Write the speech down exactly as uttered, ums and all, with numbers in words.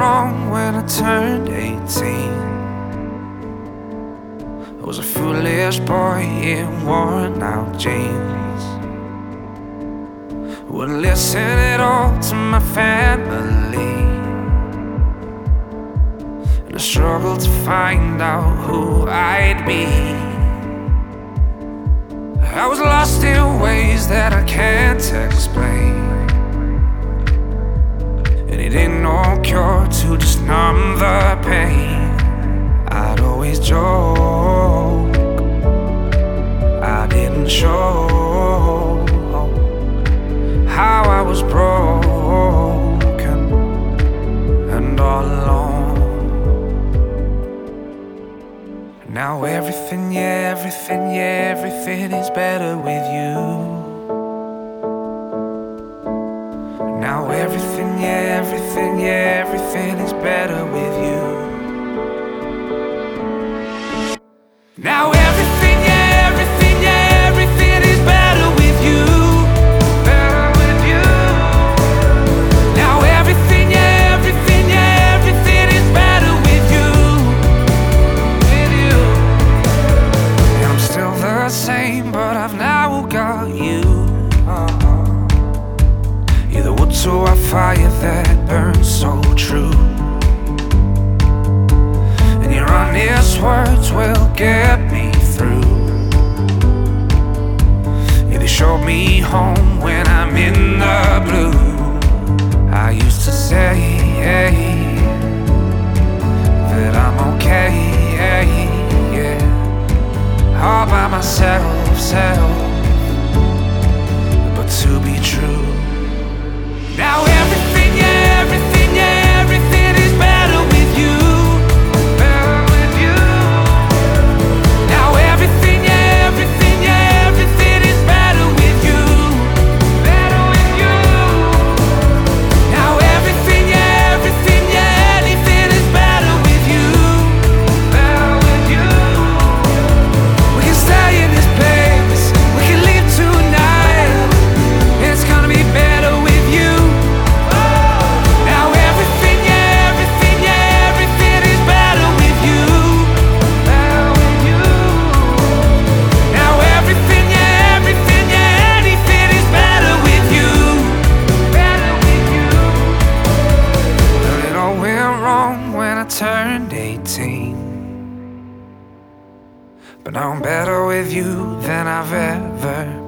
wrong when I turned eighteen. I was a foolish boy in worn out jeans. Wouldn't listen at all to my family, and I struggled to find out who I'd be. I was lost in ways that I can't explain, and it ain't no cure to just numb the pain. I'd always joke I didn't show how I was broken and all alone. Now everything, yeah, everything, yeah, everything is better with you. Now everything, yeah, everything, yeah, everything is better with you. Now everything, yeah, everything, yeah, everything is better with you. Better with you. Now everything, yeah, everything, yeah, everything is better with you. With you. And I'm still the same, but I've now got you. uh-huh. You're the wood to a fire that burns so true, and your honest words will get me through. Yeah, they showed me home when I'm in the blue. I used to say hey, that I'm okay, yeah, all by myself, self. But to be true, now everything, yeah, everything, yeah, everything is better with you. Better with you. Now everything, yeah, everything, yeah, everything is better with you. Better with you. Now everything, yeah, everything, yeah, anything is better with you. Better with you. We can stay in this place, we can leave tonight. It's gonna be better with you. Now everything, yeah, everything, yeah, everything is better with you. Better with you. Now everything, yeah, everything, yeah, anything is better with you. Better with you. But it all went wrong when I turned eighteen, but now I'm better with you than I've ever